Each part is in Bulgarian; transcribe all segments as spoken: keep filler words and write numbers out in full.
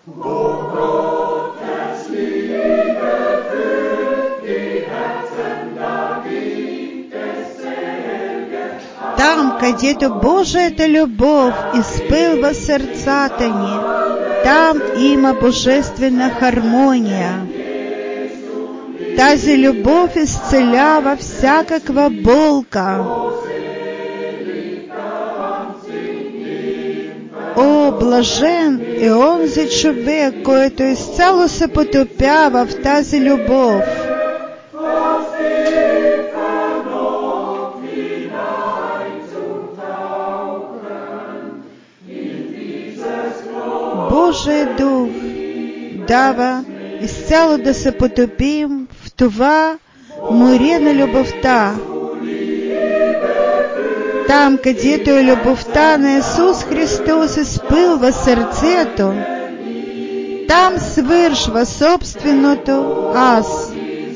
Там, където Божията любов изпълва сърцата ни, там има божествена хармония. Тази любов изцелява всякаква болка. О, блажен е онзи човек, който изцяло се потопява в тази любов. Божий Дух дава изцяло да се потопим в това море на любовта. Там, където е любовта на Исус Христос изпълва сърцето, там свършва собственото аз.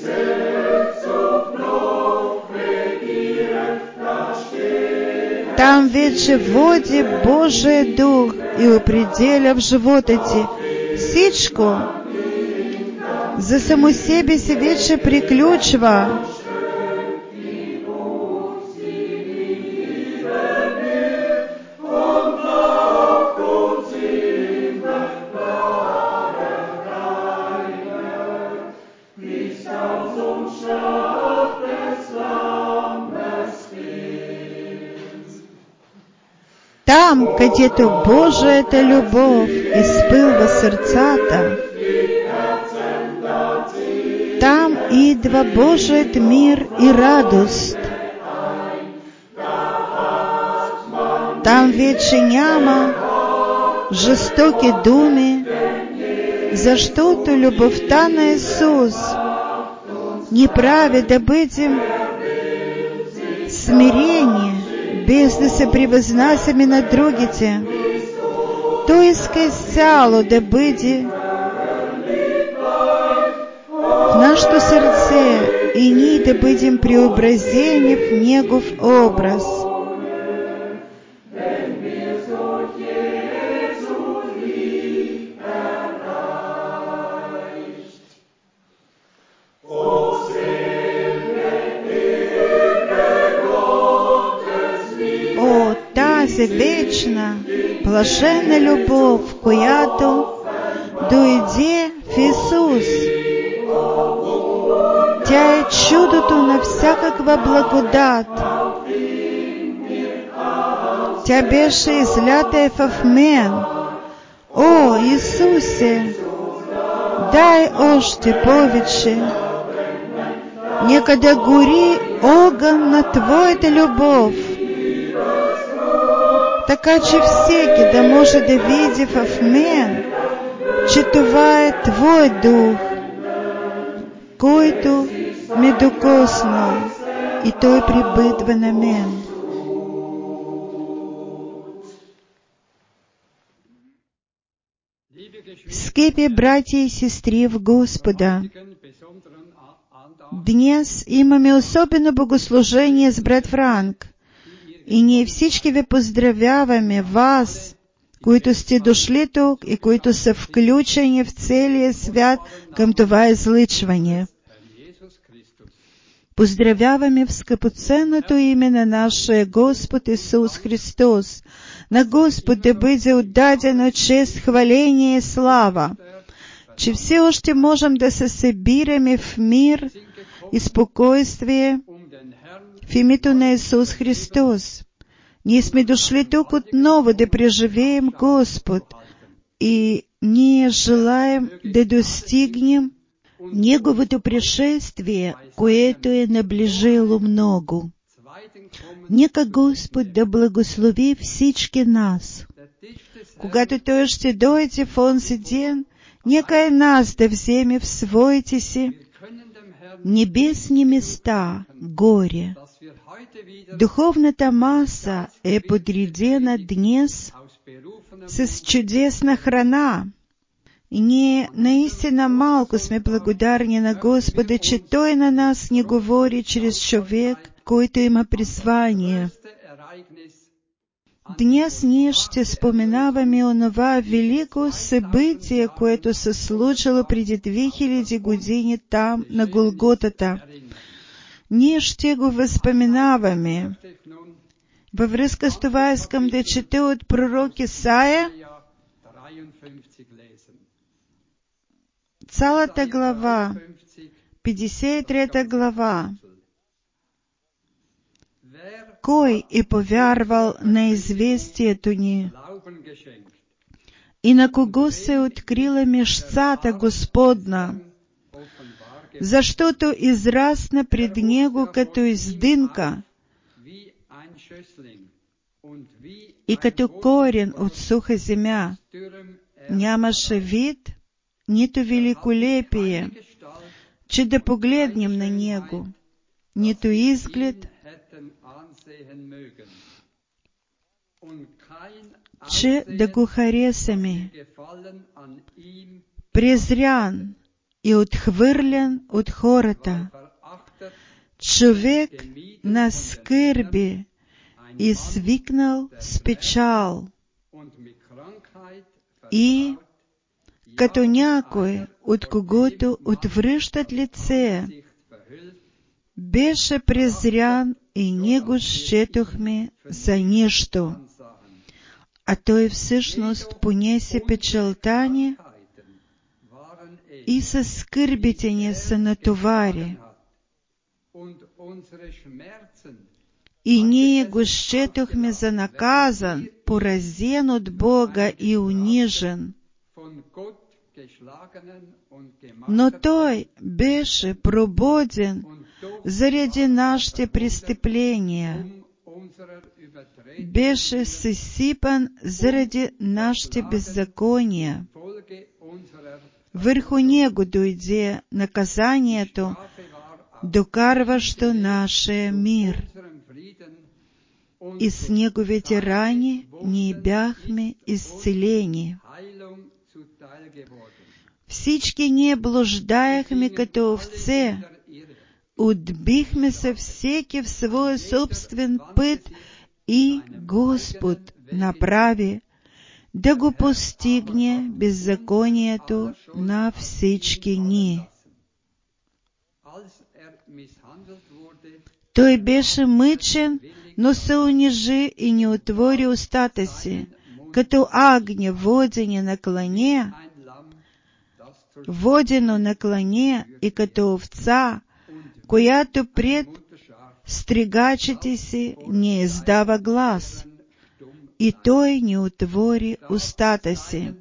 Там вече води Божий Дух и определя в живота ти всичко. За само себе си вече приключва. Там, където Божията любов изпълва сърцата, там идва Божият мир и радост. Там вече няма жестоки думи, защото любовта на Исус ни прави да бъдем смирени, без да се превъзнасяме на другите. Той иска изцяло да бъде в нашето сърце и ние да бъдем преобразени в Негов образ. О, тази вечна, блажена любов, която дойде в Исус. Тя е чудото на всякаква благодат. Тя беше излята в мен. О, Исусе, дай още повече. Нека да гори огън на Твоята любов, така че всеки да може да види в мен, че това е Твой Дух, който ме докоснал и Той прибъдва на мен. Скъпи братя и сестри в Господа, днес имаме особено богослужение с брат Франк и ние всички ви поздравяваме, вас, които сте дошли тук и които са включени в целия свят към това излъчване. Поздравяваме в скъпоценното име на нашия Господ Исус Христос. На Господ да бъде отдадено чест, хваление и слава, че все още можем да се събираме в мир и спокойствие в името на Исус Христос. Ние сме дошли тук отново да преживеем Господ и ние желаем да достигнем Неговото пришествие, което е наближило много. Нека Господ да благослови всички нас. Когато Той ще дойде в онзи ден, нека и нас да вземе в своите си небесни места горе. Духовната маса е подредена днес с чудесна храна. И ние наистина малко сме благодарни на Господа, че Той на нас не говори чрез човек, който има призвание. Днес ние ще споменаваме онова велико събитие, което се случило преди две хиляди години там, на Голготата. Ние ще го възпоменаваме. Във връзка с това искам да чета от пророк Исаия цялата глава, петдесет и трета глава. Кой е повярвал на известието ни? И на кого се открила мишцата Господна? Защото израсна пред него като издинка и като корен от суха земя. Нямаше вид, нито великолепие, че да погледнем на него, нито изглед, че да го харесаме. Презрян и отхвърлян от хората, човек на скърби и свикнал с печал, и като някой, от когото отвръщат лице, беше презрян и ние го счетохме за нищо. А той всъщност понесе печалта ни и със скърбите ни се натовари. И ние го счетохме за наказан, поразен от Бога и унижен. Но той беше прободен заради нашите престъпления, беше съсипан заради нашите беззакония. Върху него дойде наказанието, докарващо нашия мир. И с неговите рани ние бяхме изцелени. Всички ние блуждаехме като овце, отбихме се всеки в своя собствен път, и Господ направи да го постигне беззаконието на всички ни. Той беше мъчен, но се унижи и не отвори устата си, като агне водени на клане, водено на клане, и като овца, която пред стригачите си не издава глас, и той не отвори устата си.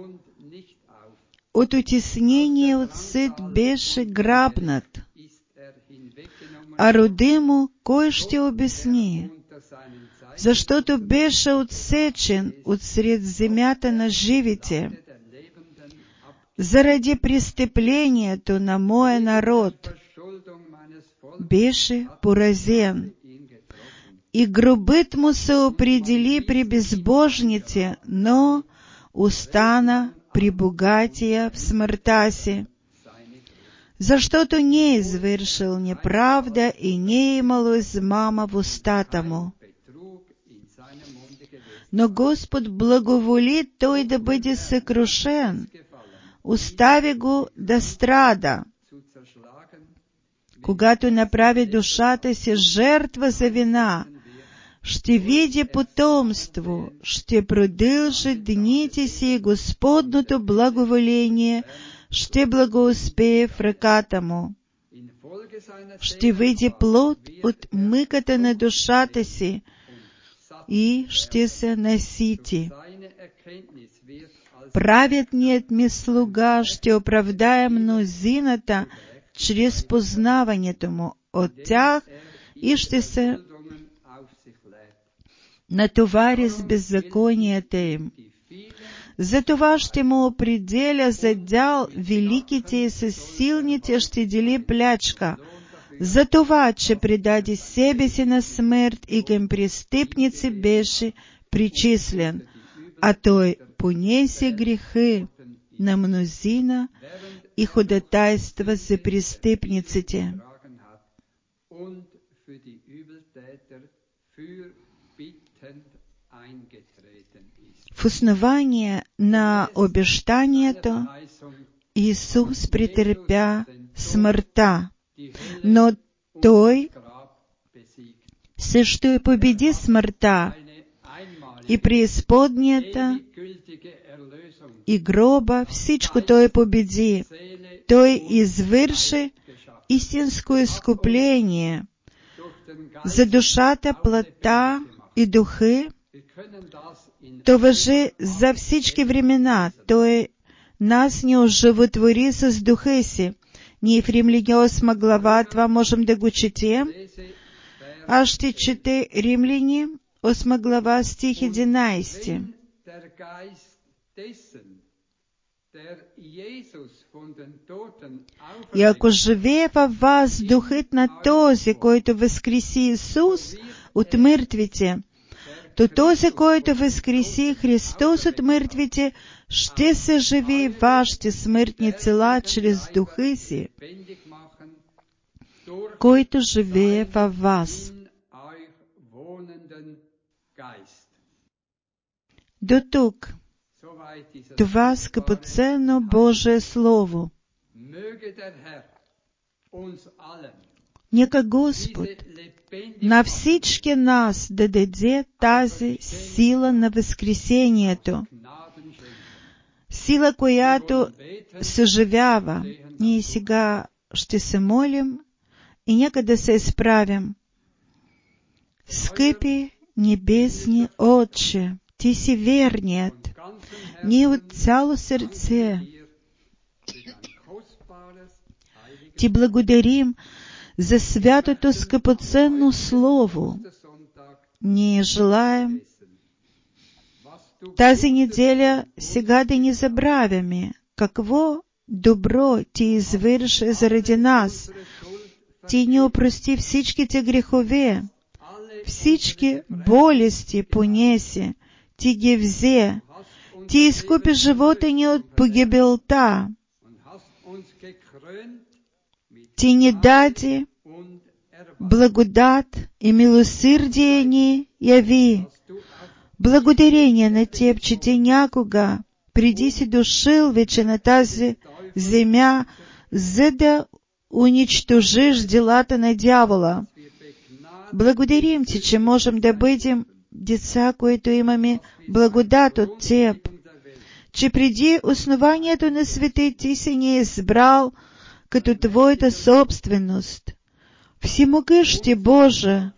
От утеснение от съд беше грабнат, а роди му кой ще обясни? Защото беше отсечен от сред земята на живите, заради престъплението на моя народ беше поразен, и гробът му се определи при безбожните, но остана при богатия в смъртта си, защото не е извършил неправда и не е имало измама в устата му. Но Господ благоволи той да бъде съкрушен, остави го да страда. Когато направи душата си жертва за вина, ще види потомство, ще продължи дните си и Господното благоволение ще благоуспее в ръката му. Ще види плод от мъката на душата си и ще се насити. Праведният ми слуга ще оправдае мнозината чрез познаването му от тях и ще се натовари с беззаконията им. Затова ще му определя за дял великите и със силните ще дели плячка, за това, че предаде себе си на смърт и към престъпници беше причислен, а той понесе грехи на мнозина и ходатайства за престъпниците. В основание на обещанието Исус претерпя смъртта, но Той също и победи смъртта, и преизподнята, и гроба, всичко Той победи. Той извърши истинско изкупление за душата, плътта и духи. То важи за всички времена. Той нас не оживотвори с духа си. Ние в Римляни осма глава, това можем да го четем. Аз ще чете Римляни осма глава, стих единайсети. И ако живее във вас духът на този, който възкреси Исус от мъртвите, то този, който възкреси Христос от мъртвите, ще съживи вашите смъртни тела чрез духа си, който живее във вас. До тук. Това скъпоценно Божие Слово. Нека Господ на всички нас да даде тази сила на възкресението, сила, която съживява. Ние сега ще се молим и нека да се изправим. Скъпи небесни Отче, Ти си верният. Ние от цяло сърце Ти благодарим за святото скъпоценно Слово. Ние желаем тази неделя сега да не забравяме какво добро Ти извърши заради нас. Ти ни опрости всичките грехове, всички болести понеси, Ти ги взе. Ти изкупи живота ни от погибелта. Ти ни даде благодат и милосърдие ни яви. Благодарение на Теб, че Ти някога преди си дошъл вече на тази земя, за да уничтожиш делата на дявола. Благодарим Ти, че можем да бъдем деца, които имаме благодат от Теб, че преди основанието на света Ти си ни избрал като Твоята собственост. Всемогъщи Боже,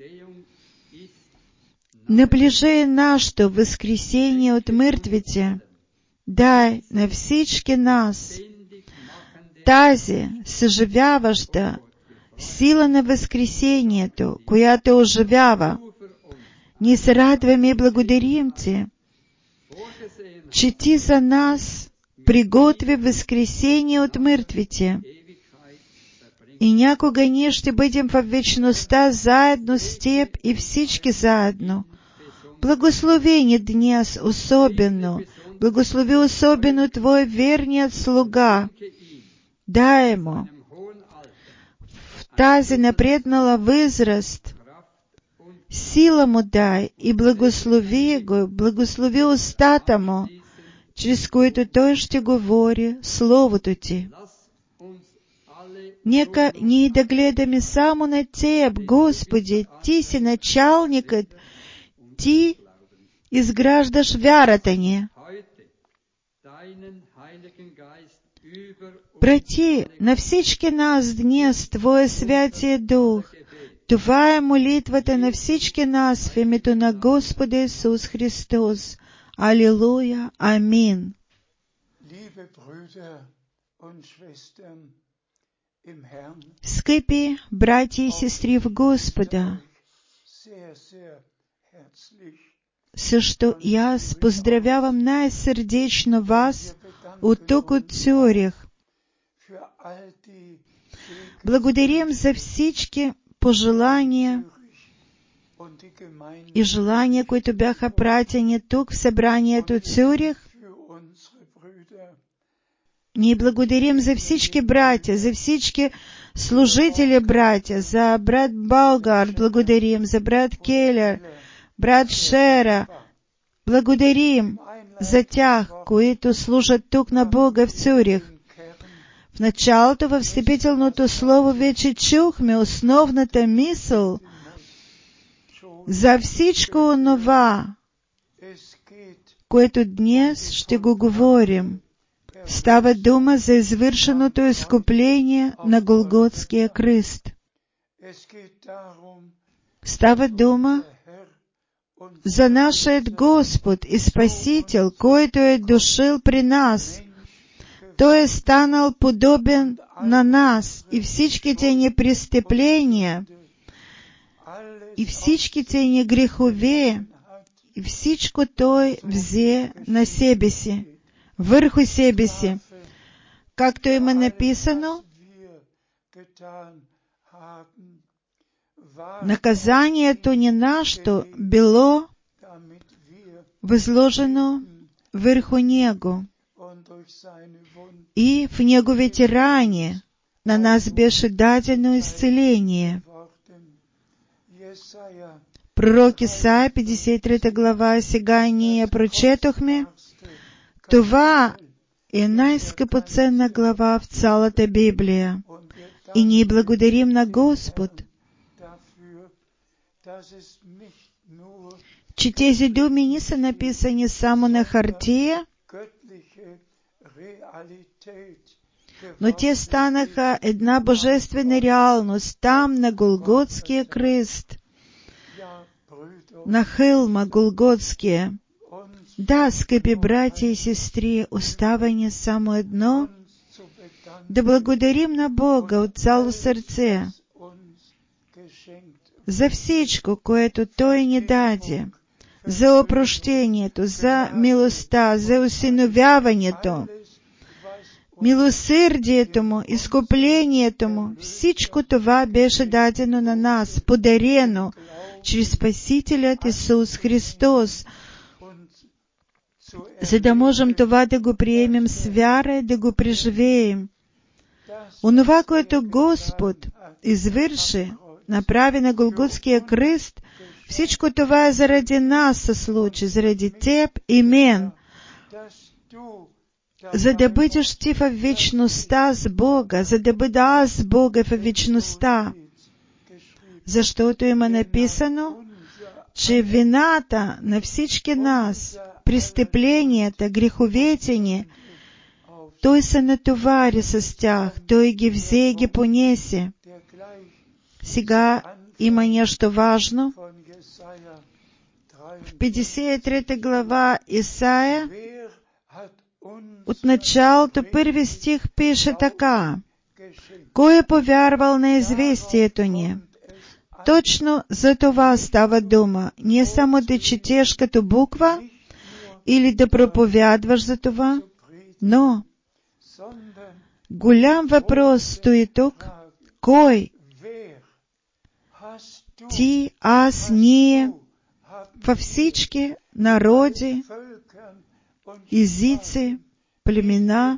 наближай нашето възкресение от мъртвите. Дай на всички нас тази съживяваща сила на възкресението, която оживява. Ние се радваме и благодарим Ти, че Ти за нас приготви възкресение от мъртвите. И някога ние ще бъдем във вечността заедно с Теб и всички заедно. Благослови ни днес особено, благослови особено Твой верният слуга. Дай му в тази напреднала възраст сила му дай и благослови го, благослови устата му, чрез които той ще говори Словото Ти. Нека ние да гледаме само на Теб, Господи, Ти си началникът, Ти изграждаш вярата ни. Прати на всички нас днес Твоя Святия Дух. Това е молитвата на всички нас в името на Господа Исус Христос. Алилуя. Амин. Скъпи братя и сестри в Господа, също и аз поздравявам най-сърдечно вас от тук от Цюрих. Благодарим за всички пожелания и желания, които бяха пратени тук в събранието Цюрих. Ние благодарим за всички братя, за всички служители братя, за брат Балгард благодарим, за брат Келер, брат Шера, благодарим за тях, които служат тук на Бога в Цюрих. В началото, във встъпителното слово, вече чухме основната мисъл за всичко онова, което днес ще го говорим. Става дума за извършеното изкупление на Голготския кръст. Става дума за нашият Господ и Спасител, който е дошъл при нас. Той е станал подобен на нас и всичките ни престъпления, и всичките ни грехове, и всичко Той взе на себе си, върху себе си. Както има написано, наказанието ни нашето било възложено върху Него, и в Неговите рани на нас беше дадено изцеление. Пророк Исаия, петдесет и трета глава, сега ние прочетохме. Това е най-скъпоценна глава в цялата Библия. И ние благодарим на Господ, че тези думи не са написани само на хартия, но те станаха една божествена реалност там, на Голготския кръст, на хълма Голготския. Да, скъпи братя и сестри, остава ни само едно — да благодарим на Бога от цяло сърце за всичко, което Той ни даде, за опрощението, за милостта, за усиновяването, милосърдието Му, изкуплението Му. Всичко това беше дадено на нас, подарено чрез Спасителят Исус Христос, за да можем това да го приемем с вяра и да го преживеем. Онова, което Господ извърши, направи на Голготския кръст, всичко това е заради нас се случи, заради теб и мен, за да бъдеш ти в вечността с Бога, за да бъда аз с Бога в вечността. Защото има написано, че вината на всички нас, престъпленията, греховете ни, Той се натовари с тях, Той ги взе и ги понесе. Сега има нещо важно. В петдесет и трета глава Исаия, от началото, първи стих пише така: Кой е повярвал на известието ни? Точно за това става дума. Не само да четеш като буква или да проповядваш за това, но голям въпрос стои тук. Кой? Ти, аз, ние, във всички народи, езици, племена,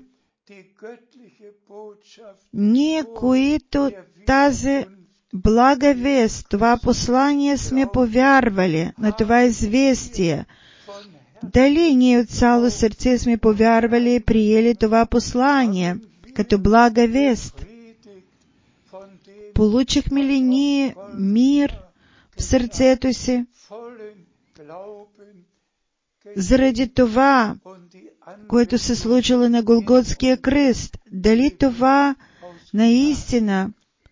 ние, които тази блага вест, това послание сме повярвали, на това известие. Дали ние от цяло сърце сме повярвали и приели това послание като блага вест? Получихме ли ние мир в сърцето си заради това, което се случило на Голготския кръст? Дали това наистина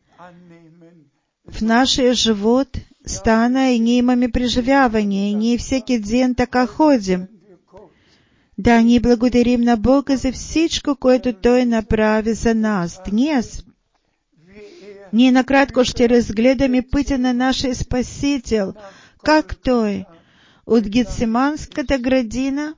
в нашия живот стана и ние имаме преживяване, и ние всеки ден така ходим? Да, ние благодарим на Бога за всичко, което Той направи за нас. Днес ние накратко ще разгледаме пътя на нашия Спасител, как Той от Гетсиманската градина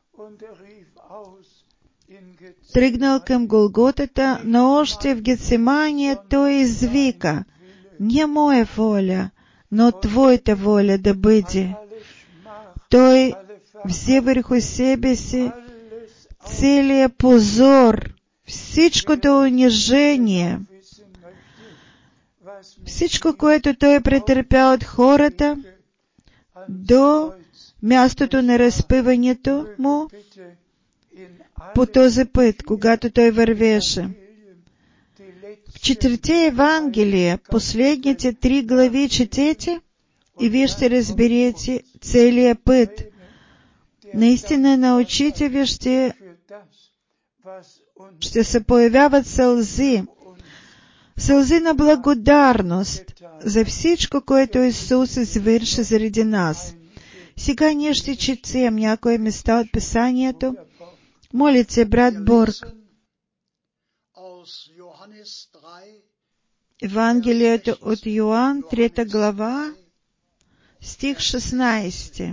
тръгнал към Голготата, но още в Гетсимания Той извика: не моя воля, но Твоята воля да бъде. Той взе върху себе си целия позор, всичкото унижение, всичко, което Той претърпя от хората, до мястото на разпъването му по този път, когато той вървеше. В четирите Евангелия, последните три глави четете и вие ще разберете целият път. Наистина научите ви, ще, ще се появяват сълзи. Сълзи на благодарност за всичко, което Исус извърши заради нас. Сега ние ще четем някои места от Писанието. Молите, брат Борг. Евангелието от Йоан, трета глава, стих шестнайсети.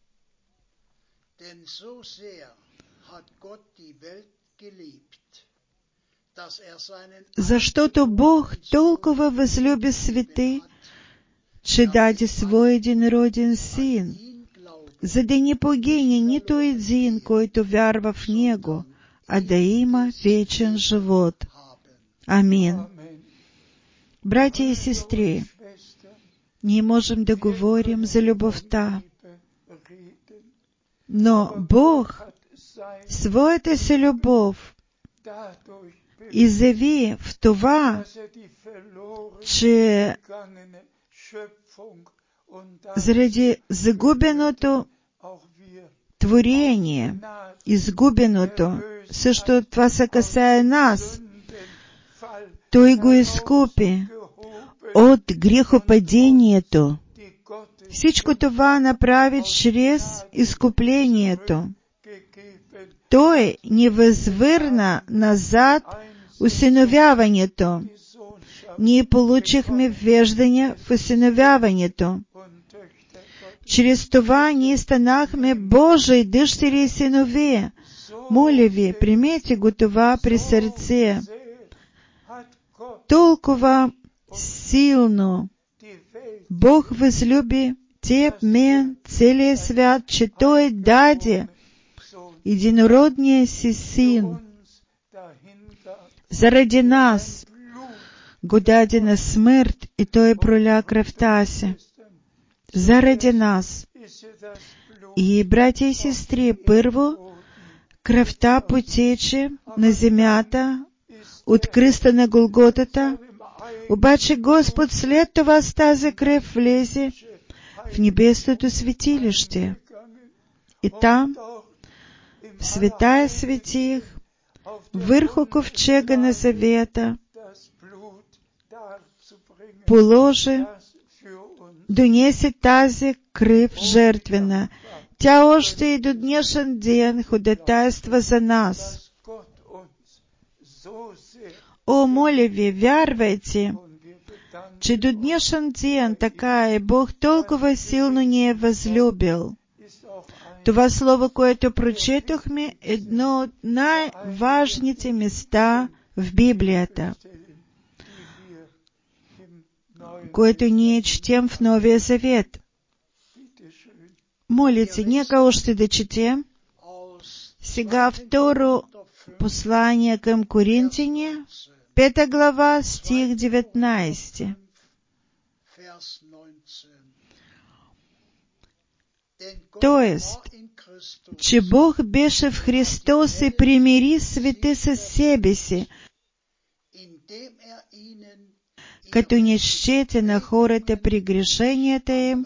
Защото Бог толкова възлюби света, че даде Свой единороден Син, за да не погине нито един, който вярва в Него, а да има вечен живот. Амин. Братя и сестри, ние можем да говорим за любовта, но Бог своята си любов изяви в това, че заради загубеното творение, изгубеното, също това се касае нас, Той го изкупи от грехопадението. Всичко това направи чрез изкуплението. Той ни възвърна назад усиновяването. Ние получихме веждане в усиновяването. Чрез това ние станахме Божии дъщери и синове. Моля ви, примете го това при сърце. Толкова силно Бог възлюби теб, мен, целия свят, че Той даде единородния си Син. Заради нас го даде на смърт и Той проля кръвта си. Заради нас. И, братя и сестри, първо, кръвта потече на земята от кръста на Голготата, обаче Господ след това с тази кръв влезе в небесното светилище. И там, в Светая светих, върху ковчега на завета, положи, донесе тази кръв жертвена. Тя още и до днешен ден ходатайства за нас. О, моля ви, вярвайте, че до днешен ден така е, Бог толкова силно ни е възлюбил. Това слово, което прочетохме, е едно от най-важните места в Библията, което ние четем в Новия Завет. Молите, нека още да четем. Сега второ послание към Коринтяни, пета глава, стих деветнайсети. Тоест, че Бог беше в Христос и примири света със себе си, като не счете на хората прегрешенията им,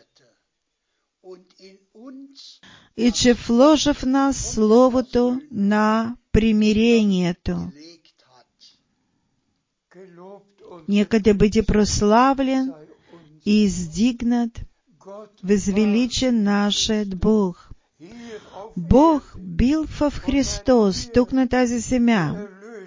и че вложи в нас словото на примирението. Нека да бъде прославлен и издигнат, възвеличен нашият Бог. Бог бил в Христос, тук на тази земя.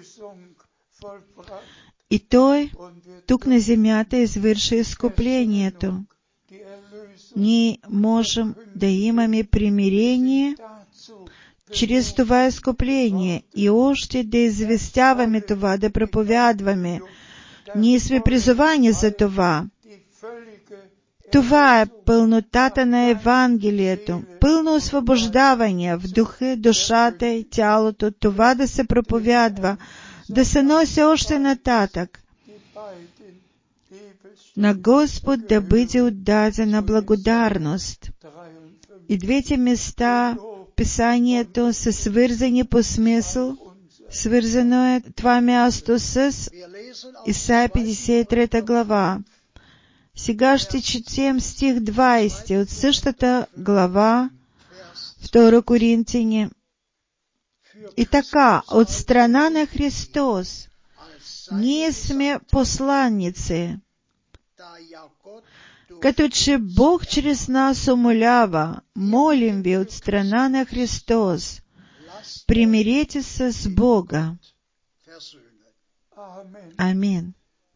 И Той тук на земята извърши изкуплението. Ние можем да имаме примирение чрез това изкупление и още да известяваме това, да проповядваме. Ние сме призовани за това. Това е пълнотата на Евангелието, пълно освобождаване в духа, душата и тялото, това да се проповядва, да се носи още нататък. На Господ да бъде отдадена благодарност. И двете места в Писанието са свързани по смисъл. Свързано е това място с Исаия петдесет и трета глава. Сега ще четем стих двайсети от същата глава, втора Коринтяни. И така, от страна на Христос, ние сме посланници, като че Бог чрез нас умолява, молим ви от страна на Христос, примирите се с Бога. Амин.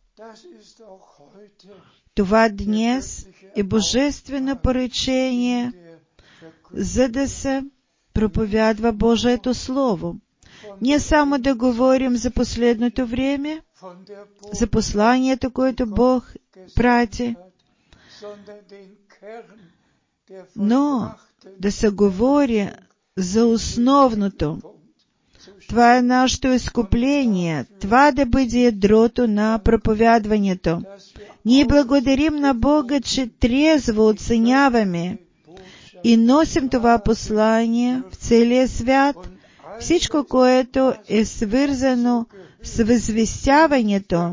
Това днес е божествено поръчение, за да се проповядва Божието Слово. Не само да говорим за последното време, за посланието, което Бог прати, но да се говори за основното. Това е нашето изкупление. Това да бъде ядрото на проповядването. Ние благодарим на Бога, че трезво оценяваме и носим това послание в целия свят. Всичко, което е свързано с възвестяването,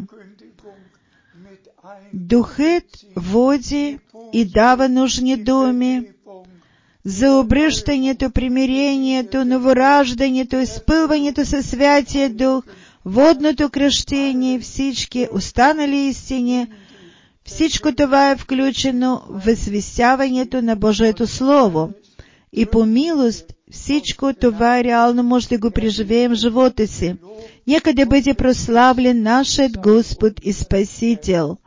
Духът води и дава нужни думи за обръщането, примирението, новораждането, изпълването със Святия Дух, водното кръщение, всички останали истини. Всичко това е включено в възвестяването на Божието Слово. И по милост всичко това реално може да го преживеем в живота си. Нека да бъде прославлен нашият Господ и Спасител.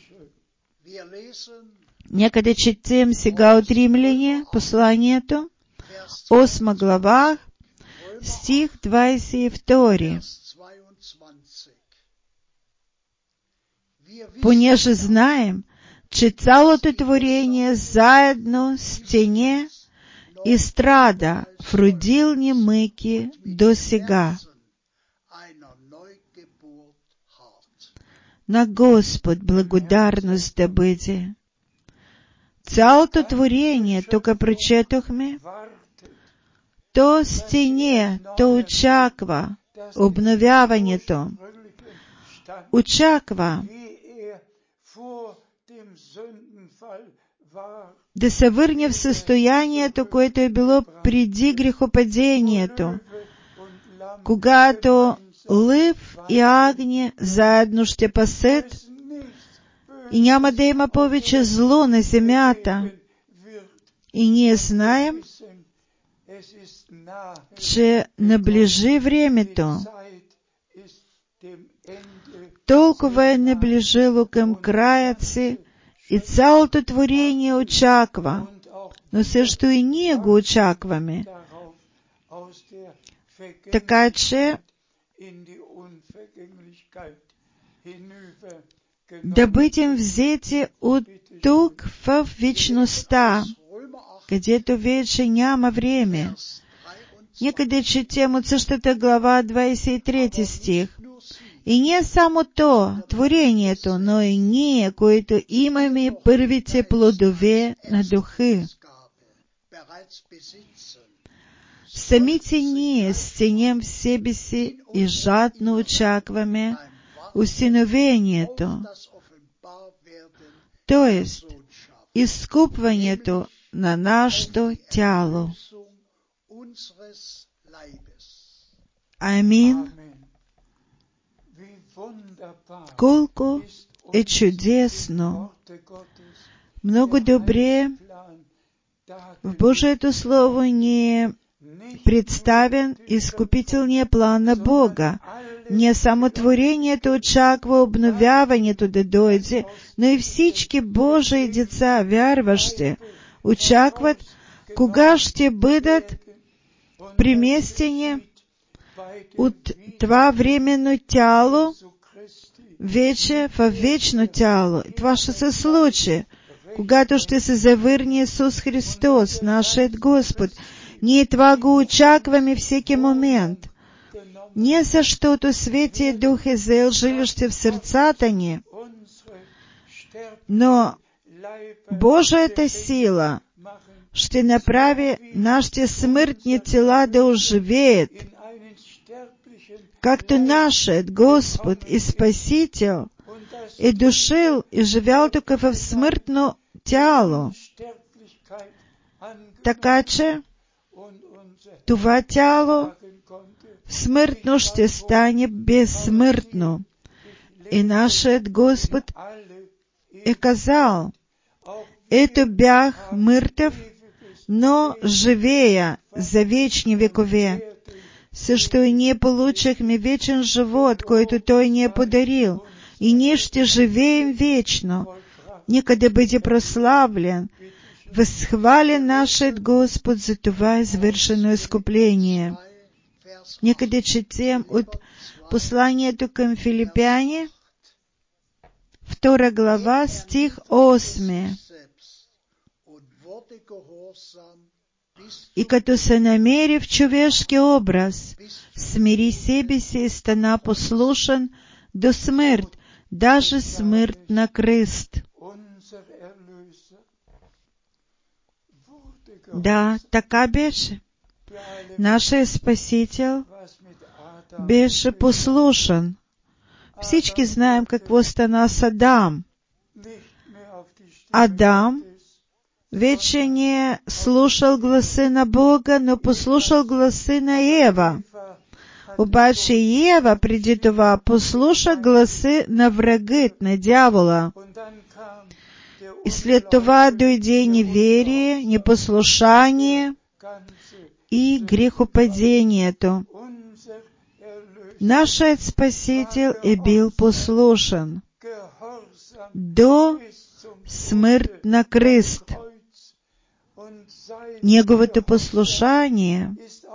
Нека да четем сега от Римляне посланието, осма глава, стих двайсет и втори. Понеже знаем, че цялото творение заедно стене и страда в родилни мъки до сега. На Господ благодарност да бъде. Цялото творение, тук прочетохме, то стене, то очаква обновяването. Очаква да се върне в състоянието, което е било преди грехопадението, когато лъв и агне заедно ще пасат и няма да има повече зло на земята. И ние знаем, че наближи времето. Толкова е наближило към краят си и цялото творение очаква, но също и ние го очакваме. Така че да бъдем взети от тук в вечността, където вече няма време. Нека да четем от същата глава, двайсет и трети стих. И не само то, творението, но и ние, които имаме първите плодове на Духа. Самите ние стенем в себе си и жадно очакваме усиновението, т.е. изкупването на нашето тяло. Амин. Колко е чудесно, много добре в Божието Слово ни е представен изкупителният план на Бога. Не само творението очаква обновяването да дойде, но и всички Божии деца, вярващи, очакват кога ще бъдат преместени от това временно тяло вече в вечно тяло. Това ще се случи, когато ще се завърне Исус Христос, нашият Господ. Ние това го очакваме всеки момент. Не защото Светия Дух е заел жилище в сърцата ни, Но Божията сила ще направи нашите смъртни тела да оживеят, както нашият Господ и Спасител е дошъл и живял тук в смъртно тяло. Така че това тяло смъртно ще стане безсмъртно. И нашият Господ е казал: ето бях мъртъв, но живея за вечни векове. Също и ние получихме вечен живот, който Той ни е подарил, и ние ще живеем вечно. Нека да бъде прославлен, възхвален нашият Господ за това извършено изкупление. Нека да четем от посланието към Филипяни, втора глава, стих осми. И като се намери в човешки образ, смири себе си и стана послушен до смърт, даже смърт на кръст. Да, така беше. Нашият Спасител беше послушен. Всички знаем какво стана с Адам. Адам вече не е слушал гласа на Бога, но послушал гласа на Ева. Обаче Ева преди това послуша гласа на врагът, на дявола. И след това дойде неверие, непослушание и грехопадението. Нашият Спасител е бил послушен до смърт на кръст. Неговото послушание,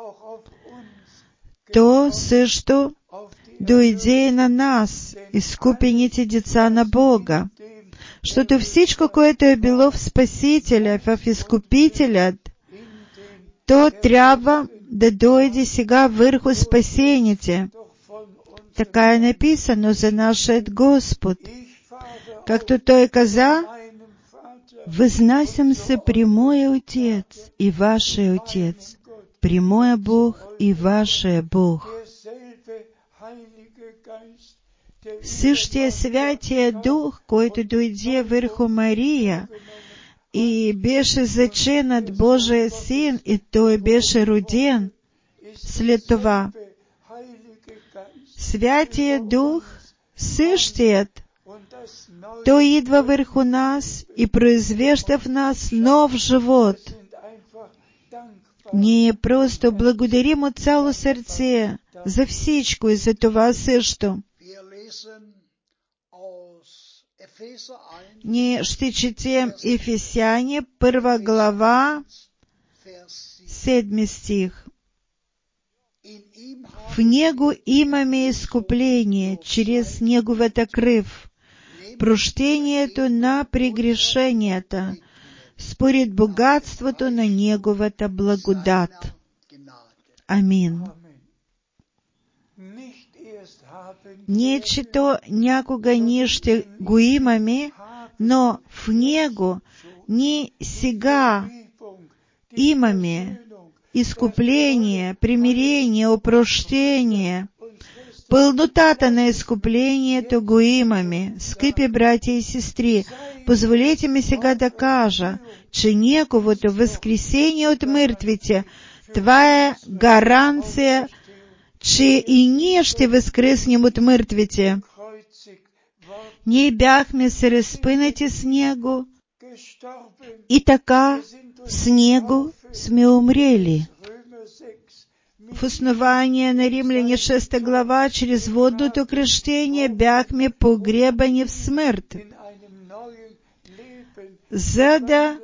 то също дойде и на нас, изкупените деца на Бога. Защото всичко, което е било в Спасителя, в Изкупителят, то трябва да дойде сега върху спасените. Така е написано за нашият Господ. Както Той каза: «Възнасям се при Моя Отец и Вашия Отец, при Моя Бог и Вашия Бог». Същия Святия Дух, който дойде върху Мария и беше заченат Божия Син, и Той беше роден след това. Святия Дух, същият, Той идва върху нас и произвежда в нас нов живот. Ние просто благодарим от цяло сърце за всичко и за това също. Ние ще четем Ефесяни, първа глава, седми стих. В Него имаме изкупление чрез Неговата кръв, прощението на прегрешенията, според богатството на Неговата благодат. Амин. Не, че то някога ние ще го имаме, но в Него ние сега имаме изкупление, примирение, опрощение. Пълнотата на изкуплението го имаме. Скъпи братя и сестри, позволете ми сега да кажа, че Неговото възкресение от мъртвите, това е гаранция, че и ние ще възкреснем от мъртвите. Ние бяхме се разпънати с Него и така с Него сме умрели. В основание на Римляни шеста глава, чрез водното кръщение бяхме погребани в смърт, за да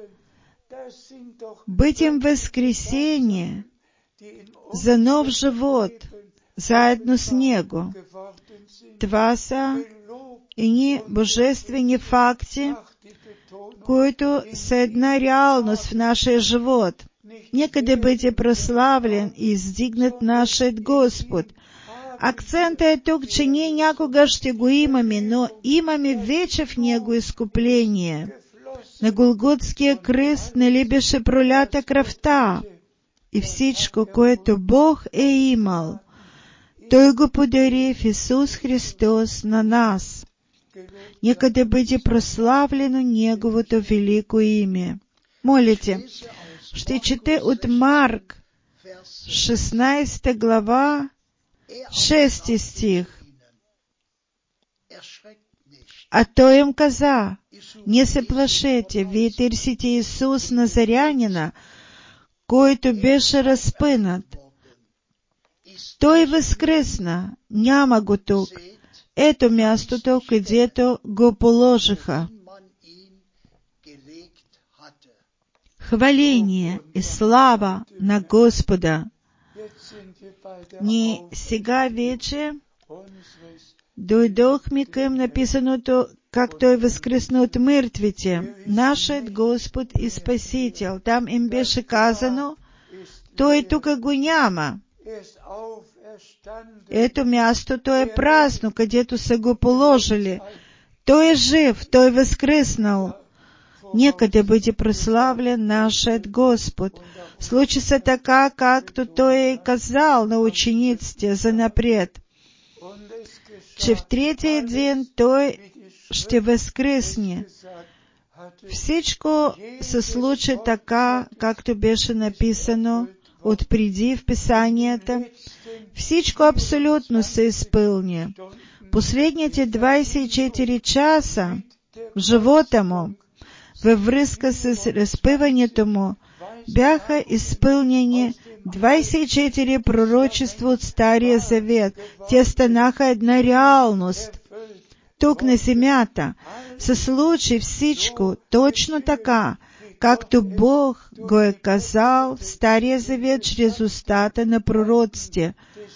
бъдем възкресени за нов живот заедно с Него. Това са едни божествени факти, които са една реалност в нашия живот. Нека да бъде прославлен и издигнат нашият Господ. Акцента е тук, че ние някога ще го имаме, но имаме вече в Него изкупление. На Голготския кръст нали беше пролята кръвта и всичко, което Бог е имал, Той го подари в Исус Христос на нас. Нека да бъде прославлено Неговото велико име. Молите, ще чете от Марк, шестнадесета глава, шести стих. А Той им каза: не се плашете, вие търсите Исус Назарянина, който беше разпънат. Той възкръсна, няма го тук. Ето мястото, където го положиха. Хваление и слава на Господа! Ние сега вече дойдохме към написаното, как Той възкръсна от мъртвите, нашият Господ и Спасител. Там им беше казано: Той тук го няма. Ето мястото е празно, където са го положили. Той е жив, Той възкръснал. Нека да бъде прославлен нашият Господ. Случи се така, както Той е казал на учениците занапред, че в третия ден Той ще възкръсне. Всичко се случи така, както беше написано отпреди в Писанията. Всичко абсолютно се изпълни. Последните двадесет и четири часа в живота му, във връзка с разпъването му, бяха изпълнени двадесет и четири пророчества от Стария Завет. Те станаха една реалност. Тук на земята се случи всичко точно така, както Бог го е казал в Стария Завет чрез устата на пророците.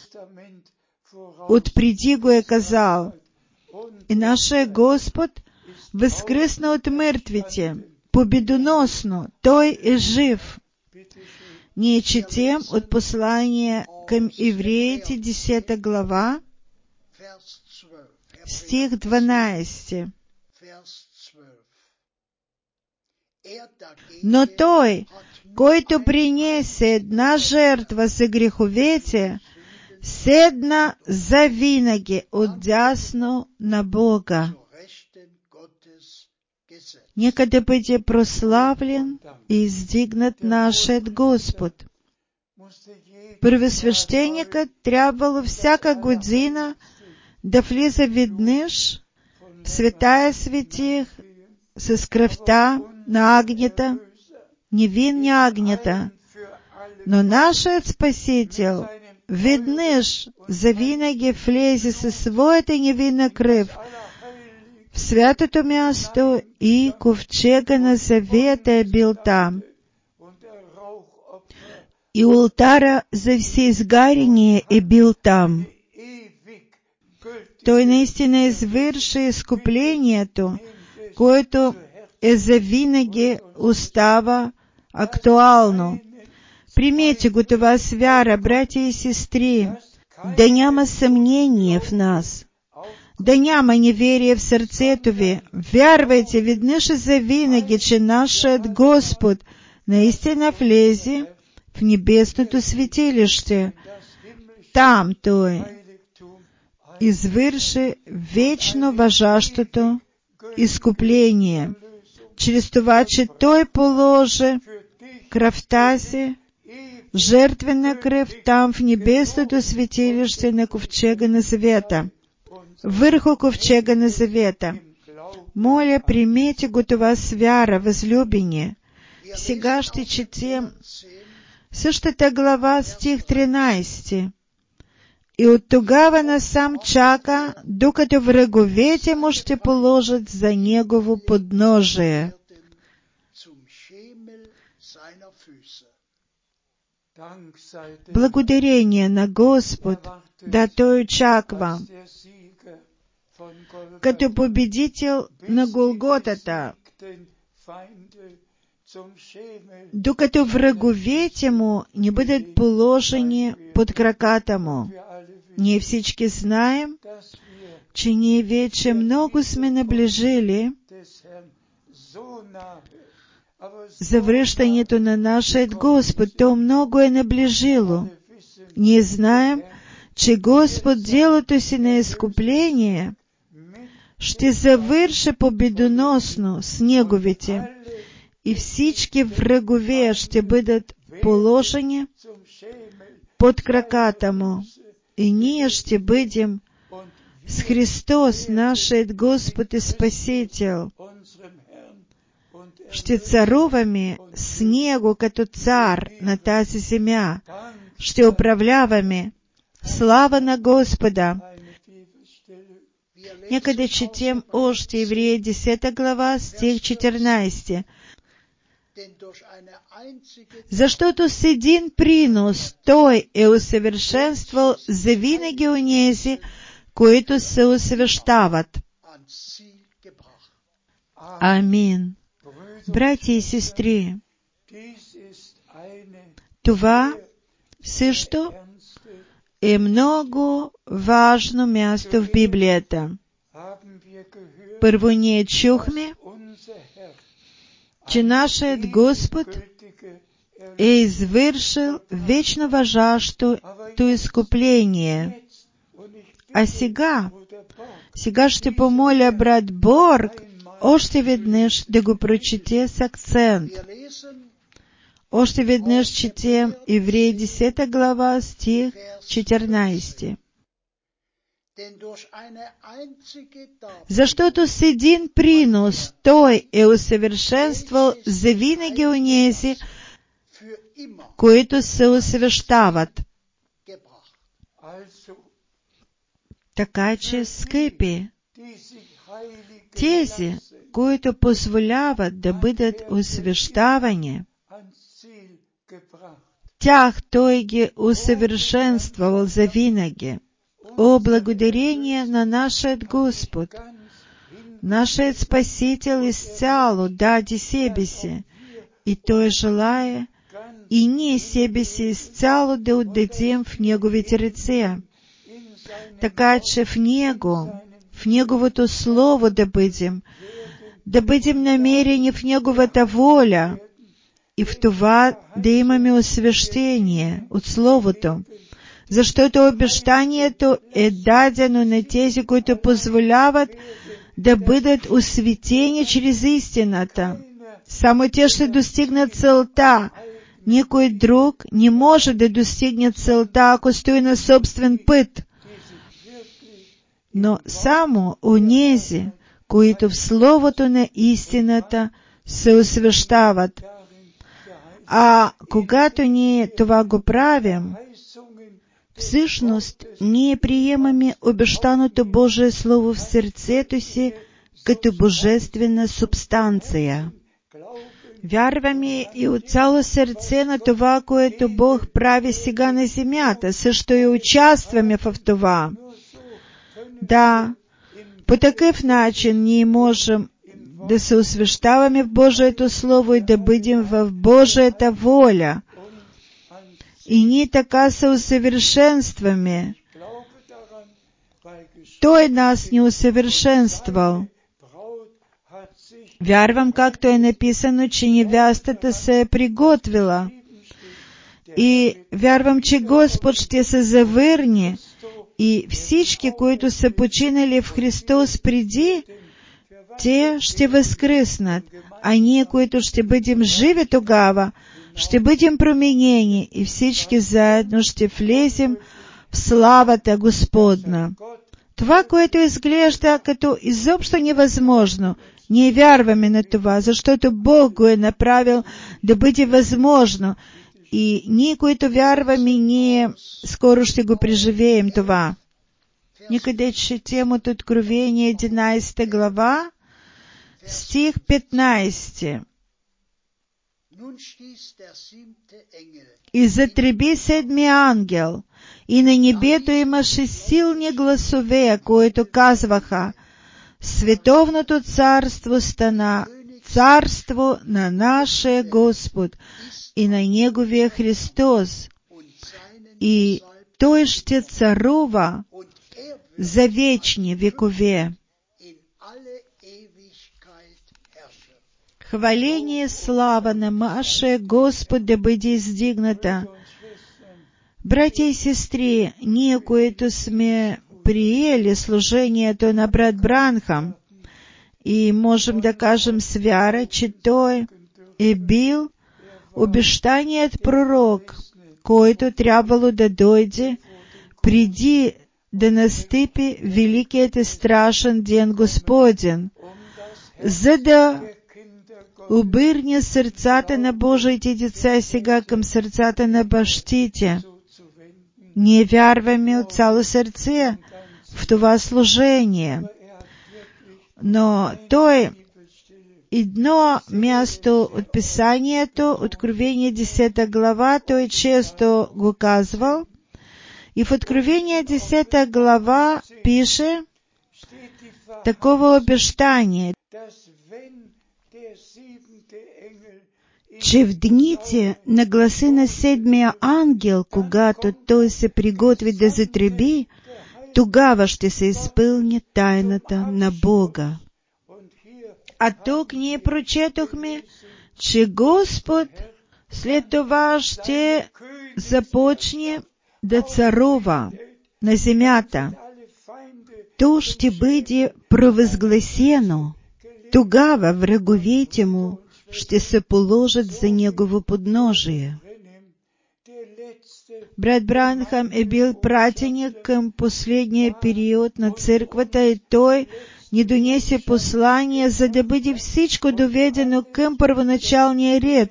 Отпреди го е казал. И нашия Господ възкръсна от мъртвите, победоносно. Той е жив. Ние четем от послание към евреите, десета глава, стих дванадесети. Но Той, който принесе една жертва за греховете, седна завинаги отдясно на Бога. Нека да бъде прославлен и издигнат нашият Господ. Първосвещеникът трябвало всяка година да влиза веднъж в Светая Светих с кръвта на агнета, невинни агнета. Но нашият Спасител веднъж завинаги влезе със своята невинна кръв в святото място и ковчега на завета е бил там. И ултара за всеизгарение е бил там. Той наистина извърши изкуплението, което е завинаги остава актуално. Примете го това с вяра, братя и сестри, да няма съмнение в нас, да няма неверие в сърцето ви. Вярвайте веднъж и завинаги, че нашият Господ наистина влезе в небесното светилище. Там Той извърши вечно важащото изкупление, чрез това, че Той положи кръвта си, жертвена кръв там в небесното светилище на ковчега на завета, върху ковчега на завета. Моля, примете го това с вяра, възлюбени. Сега ще четем същата глава, стих тринадесети. И от тогава насам чака, докато враговете му ще положат за негово подножие. Благодарение на Господ, да Той очаква, като победител на Голготата, докато враговете му не бъдат положени под краката му. Ние всички знаем, че ние вече много сме наближили завръщането на нашият Господ. То много е наближило. Ние знаем, че Господ делото си на изкупление ще завърши победоносно с Неговите, и всички врагове ще бъдат положени под краката Му, и ние ще бъдем с Христос, нашият Господ и Спасител. Ще царуваме с Него като цар на тази земя. Ще управляваме. Слава на Господа! Нека да четем още Евреи десета глава, стих четирнайсети. Защото с един принос Той е усъвършенствал завинаги онези, които се освещават. Амин. Братя и сестри, това също е много важно място в Библията. Първо ние чухме, че нашият Господ е извършил вечно важащото изкупление. А сега, сега ще помоля брат Борг още веднъж да го прочете с акцент. Още веднъж четем Евреи десета глава, стих четирнайсети. Защото с един принос Той е усъвършенствал завинаги онези, които се освещават. Така че, скъпи, тези, които позволяват да бъдат освещавани, тях Той ги усъвършенствал завинаги. О, благодарение на нашият Господ! Нашият Спасител изцяло даде себе си, и Той желае и ние себе си изцяло да отдадем в Неговите ръце, така че в Него, в Неговото Слово да бъдем, да бъдем намерени в Неговата воля и в това да имаме освещение от Словото, защото обещанието е дадено на тези, които позволяват да бъдат осветени чрез истината. Само те ще достигнат целта. Никой друг не може да достигне целта, ако стои на собствен път. Но само онези, които в Словото на истината се освещават. А когато ние това го правим, всъщност ние приемаме обещаното Божие Слово в сърцето си като божествена субстанция. Вярваме и от цяло сърце на това, което Бог прави сега на земята. Също и участваме в това. Да, по такъв начин ние можем да се освещаваме в Божието Слово и да бъдем в Божията воля. И ние така се усъвършенстваме. Той нас не усъвършенствал. Вярвам, както е написано, че невестата се е приготвила. И вярвам, че Господ ще се завърне и всички, които са починали в Христос преди, те ще възкръснат, а ние, които ще бъдем живи тогава, ще бъдем променени и всички заедно ще влезем в славата Господна. Това, което изглежда като изобщо невъзможно, ние вярваме на това, защото Бог го е направил да бъде възможно. И ние, които вярваме, ние скоро ще го преживеем това. Нека да четем от Откровение единайсета глава, стих петнайсети. И затреби седми ангел, и на небето имаше силни гласове, които казваха: Световното царство стана царство на нашия Господ и на Неговия Христос, и той ще царува за вечні векове. Хваление и слава на Маше, Господа, бъде издигната. Братя и сестри, ние, които сме приели служението на брат Бранхам, и можем да кажем с вяра, че той е бил обещаният пророк, който трябвало да дойде преди да настъпи великият и страшен ден Господен, за да обърне сърцата на Божиите деца сега към сърцата на бащите. Ние вярваме от цяло сърце в това служение, но той едно място от Писанието, Откровение десета глава, той често го казвал, и в Откровение десета глава пише такова обещание, че в дните на гласа на седмия ангел, когато той се приготви да затреби, тогава ще се изпълни тайната на Бога. А тук ние прочетохме, че Господ след това ще започне да царува на земята. То ще бъде провъзгласено. Тогава враговете му ще се положат за негово подножие. Брат Бранхам е бил пратеник към последния период на църквата и той ни донесе послание, за да бъде всичко доведено към първоначалния ред,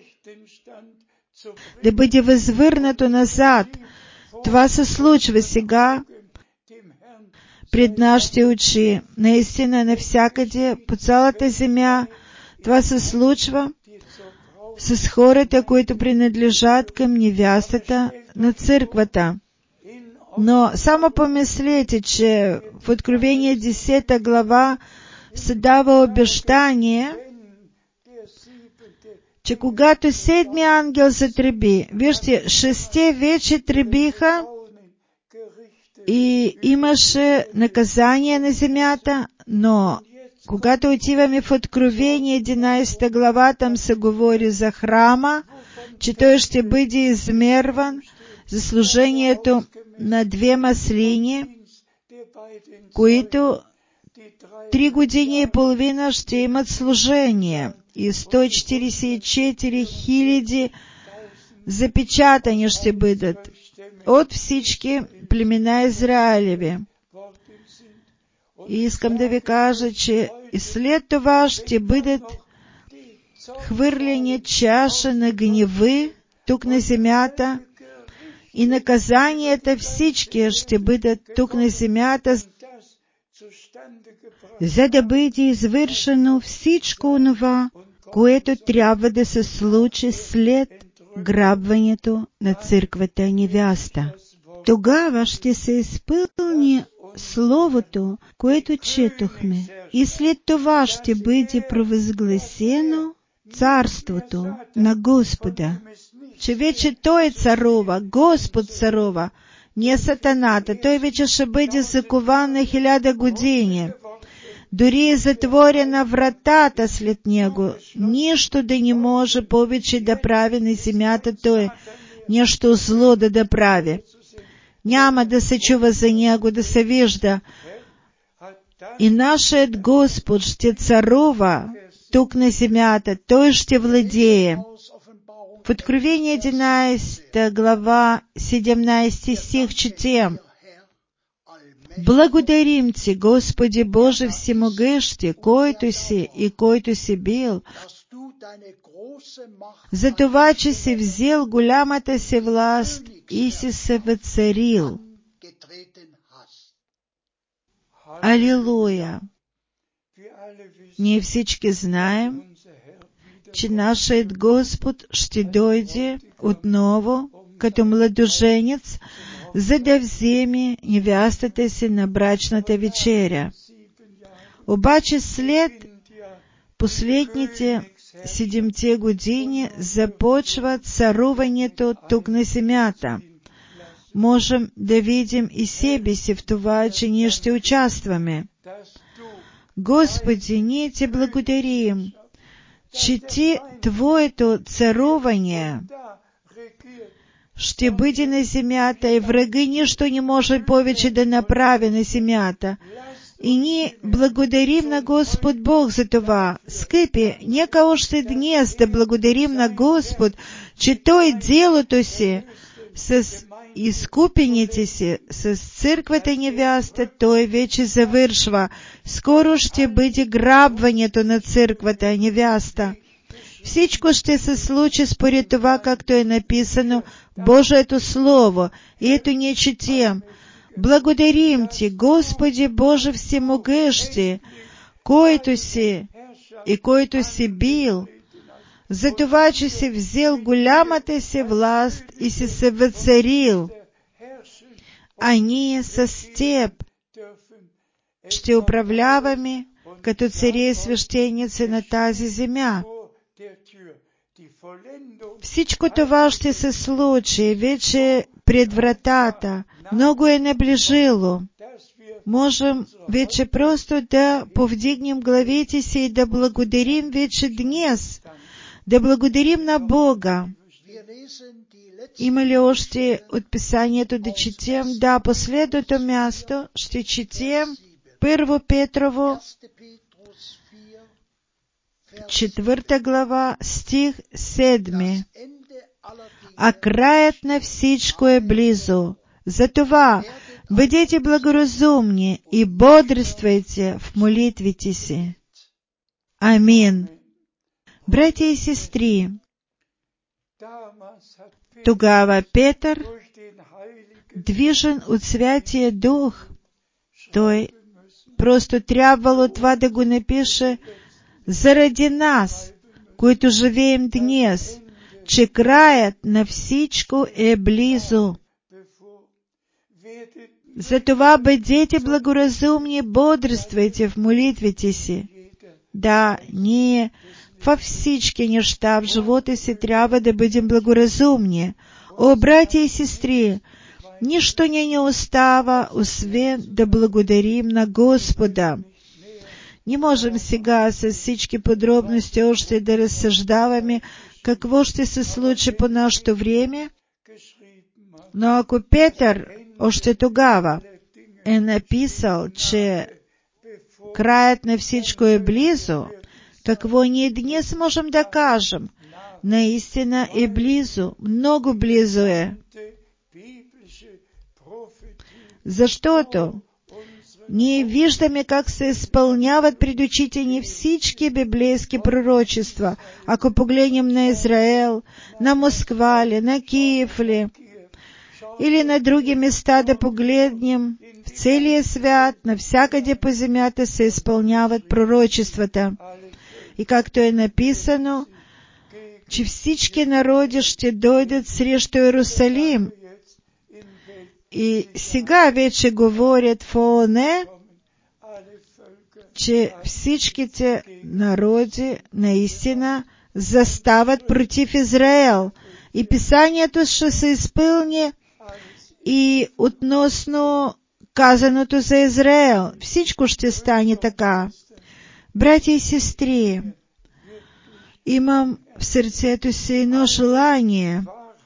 да бъде възвърнато назад. Това се случва сега пред нашите очи. Наистина, навсякъде, по цялата земя, това се случва с хората, които принадлежат към невястата на църквата. Но само помислете, че в Откровение десета глава се дава обещание, че когато седмия ангел затреби, вижте, шесте вече требиха и имаше наказание на земята, но когато отиваме в Откровение единадесета глава, там се говори за храма, че той ще бъде измерван за служението на две маслини, които три години и половина ще имат служение и сто четиридесет и четири хиляди запечатани ще бъдат от всички племена Израилеви. И искам да ви кажа, че и след това ще бъдат хвърлени чаша на гневи тук на земята и наказанията всички ще бъдат тук на земята, за да бъде извършено всичко онова, което трябва да се случи след грабването на църквата невяста. Тогава ще се изпълни Словото, което четохме, и след това ще бъде провъзгласено царството на Господа, че вече Той царува, Господ царува, не сатаната. Той вече ще бъде закован на хиляда години. Дори е затворена вратата след Него. Нищо да не може повече да прави на земята Той, нещо зло да да прави. Няма да се чува за Него, да се вижда. И нашият Господ ще царува тук на земята. Той ще владее. В Откровение единадесета глава, седемнадесети стих четем: Благодарим Ти, Господи Боже всемогъщи, който си и който си бил, за това, че си взел голямата си власт и си се въцарил. Алилуя! Ние всички знаем, че нашият Господ ще дойде отново като младоженец, за да вземе невястата си на брачната вечеря. Обаче след последните седемте години започва царуването тук на земята. можем да видим и себе си в това, че ние ще участваме. Господи, ние Ти благодарим, че Ти, Твоето царувание ще бъде на земята, и враги нищо не може повече да направи на земята. И ние благодарим на Господ Бог за това. Скъпи, нека още днес да благодарим на Господ, че Той делото си с изкупените си, с църквата невяста, Той вече завършва. Скоро ще бъде грабването на църквата невяста. Всичко ще се случи според това, както е написано Божието Слово. И ето ние четем: благодарим Ти, Господи Боже всемогъщи, който си и който си бил, за това, че си взел голямата си власт и си се въцарил, а ние с Теб ще управляваме като цари и свещеници на тази земя. Всичко това ще се случи вече пред вратата. Много е наближило. Можем вече просто да повдигнем главите си и да благодарим вече днес, да благодарим на Бога. Има ли още от Писанието да четем? Да, последното място ще четем Първо Петрово, четвърта глава, стих седми. А краят на всичко е близо. Затова бъдете благоразумни и бодрствуйте в молитвите си. Амин. Братя и сестри, тогава Петър, движен от Святия Дух, той просто трябвало това да го напише заради нас, които живеем днес, че краят на всичко е близо. Затова бъдете благоразумни, бодрствуйте в молитвите си. Да, ние във всички неща в живота си трябва да бъдем благоразумни. О, братя и сестри, нищо не ни остава, освен да благодарим на Господа. Не можем сега с всички подробности още да разсъждаваме какво ще се случи по нашето време, но ако Петър още тогава е написал, че краят на всичко е близо, какво ние днес можем да кажем? Наистина е близо, много близо е. Защото ние виждаме как се изпълняват пред очите ни всички библейски пророчества. Ако погледнем на Израел, на Москва ли, на Киев ли, или на други места да погледнем, в целия свят, навсякъде по земята се изпълняват пророчествата. И както е написано, че всички народи ще дойдат срещу Иерусалим. И сега вече говорят в ООН, че всичките народи наистина застават против Израел. И Писанието ще се изпълни и относно казаното за Израел. Всичко ще стане така. Братя и сестри, имам в сърцето си едно желание.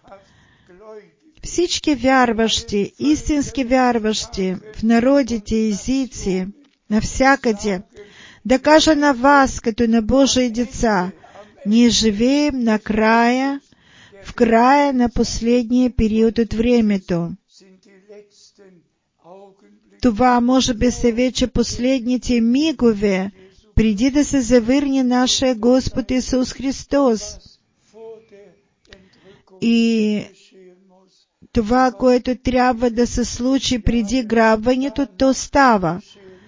Всички вярващи, истински вярващи в народите и езици, навсякъде, да кажа на вас, като на Божии деца, ние живеем на края, в края на последния период от времето. Това може би са вече последните мигове, преди да се завърне нашия Господ Исус Христос. И това, което трябва да се случи преди грабването, то става.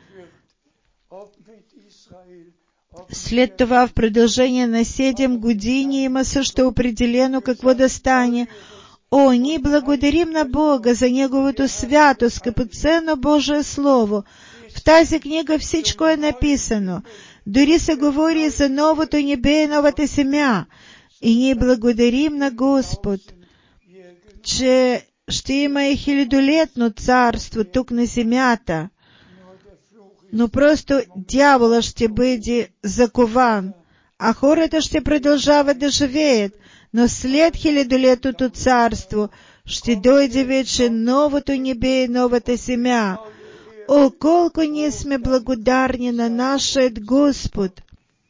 След това в продължение на седем години има също определено какво да стане. О, ние благодарим на Бога за Неговото свято, скъпоценно Божие Слово. В тази книга всичко е написано. Дори се говори за новото небе и новата земя. И ние благодарим на Господ, че що имає хилядолетно царство тук на земята, но просто дьявола ще бъде закован, а хората ще продължават да живеят, но след хилядолетното царство ще дойде вече новото небе и новата земя. О, колко ние сме благодарни на нашият Господ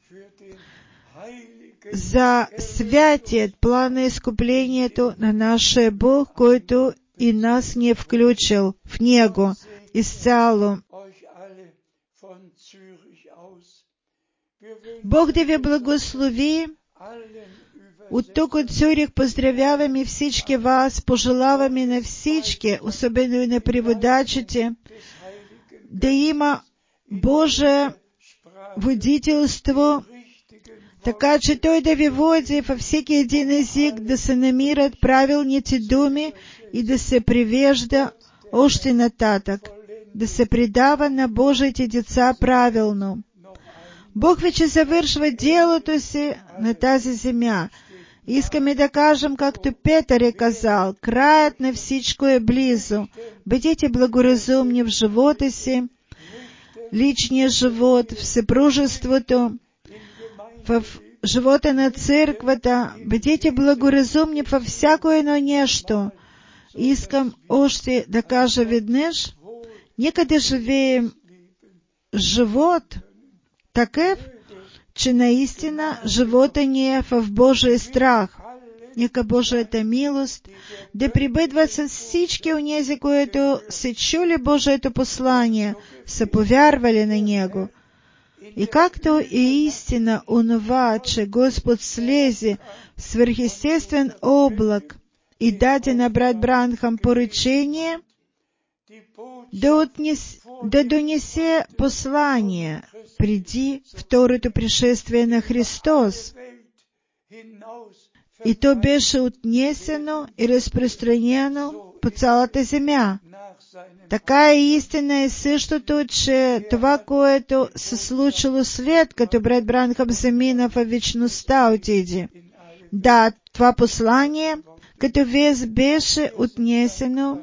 за святият план на изкуплението на нашия Бог, който и нас не включил в Него изцяло. Бог да ви благослови. От тук от Цюрих поздравяваме всички вас, пожелаваме на всички, особено и на преводачите, да има Божие водителство, така че Той да ви води във всеки един език, да се намират правилните думи и да се привежда още нататък, да се предава на Божиите деца правилно. Бог вече завършва делото си на тази земя. Искаме да кажем, както Петър е казал, краят на всичко е близо. Бъдете благоразумни в живота си, личния живот, в съпружеството, в живота на църквата. Бъдете благоразумни във всяко едно нещо. Искам още да кажа веднъж, нека да живеем живот такъв, че наистина живота ни е в Божия страх. Нека Божията милост да прибъдва с всички онези, които са чули Божието послание, са повярвали на Него. И както е истина онова, че Господ слезе в свръхестествен облак и даде на брат Бранхам поръчение да, отнес, да донесе послание преди второто пришествие на Христос. И то беше отнесено и разпространено по цялата земя. Така е истина и същото, че това, което се случило след като брат Бранхам замина в вечността, отиде. Да, това послание, като вест, беше отнесено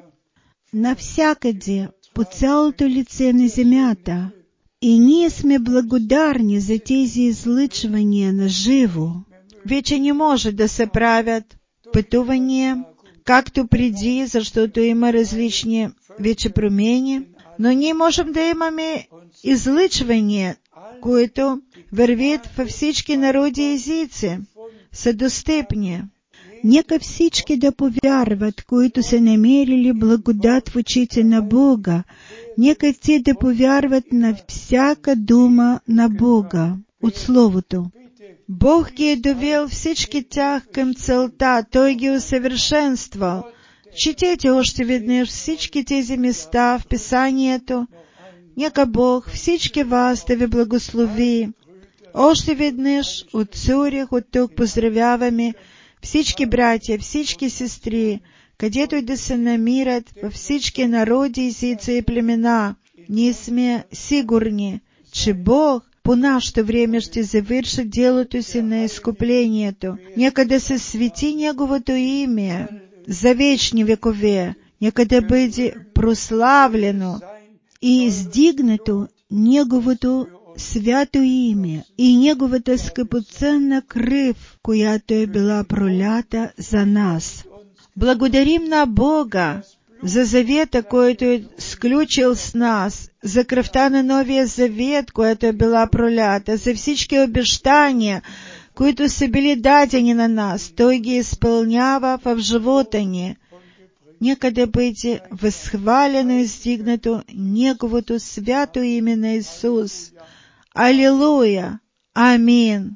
навсякъде, по цялото лице на земята. И ние сме благодарни за тези излъчвания на живо. Вече не може да се правят пътувания, както преди, защото има различни вече промени, но ние можем да имаме излъчвания, които вървят във всички народи и езици, са достъпни. Нека всички да повярват, които са намерили благодат в очите на Бога. Нека те да повярват на всяка дума на Бога от Словото. Бог ги е довел всички тях към целта, Той ги усъвършенствал. Четете още веднъж всички тези места в Писанието. Нека Бог всички вас да ви благослови. Още веднъж от Цюрих, от тук поздравяваме всички братя, всички сестри, където и да се намират във всички народи, езици и племена. Ние сме сигурни, че Бог по нашето време ще завърши делото си на изкуплението. Нека да се свети Неговото име за вечни векове. Нека да бъде прославлено и издигнато Неговото свято име и Неговата скъпоценна кръв, която е била пролята за нас. Благодарим на Бога за завета, който е сключил с нас, за кръвта на новия завет, която е била пролята, за всички обещания, които са били дадени на нас. Той ги изпълнява в живота ни. Нека да бъде възхвалено и издигнато Неговото свято име на Исус. Алилуя! Амин!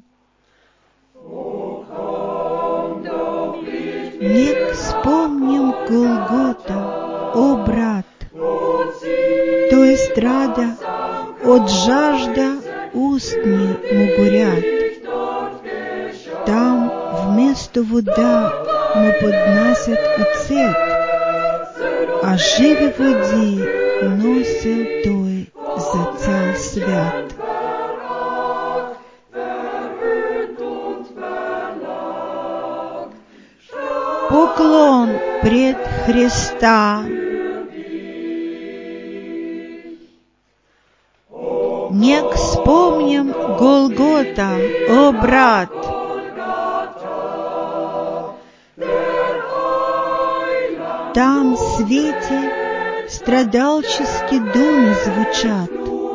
Нек спомним Голгота, о брат, той страда, от жажда устни му горят. Там вместо вода му поднасят оцет, а живи води носил той за цял свят. Поклон пред Христа. Не вспомним Голгота, о брат, там в свете страдальческие думи звучат.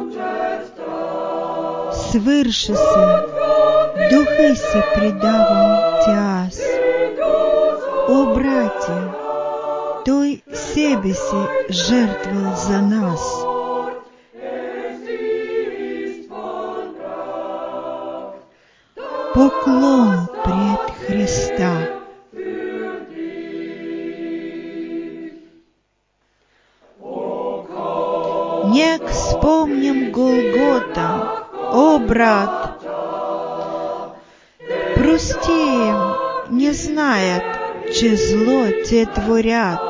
Свыршися, духи се предавам тяс. О братья, той себе се жертвовал за нас. Поклон пред Христа. Не вспомним Голгота, о брат, прости им, не знают, че зло те творят.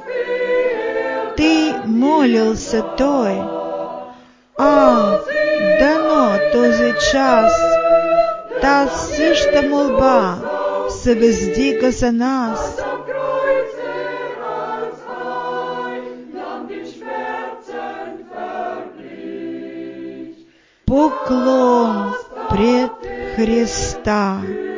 Ты молился той, а дано този час, та съща молба се въздига за нас. Поклон пред Христа.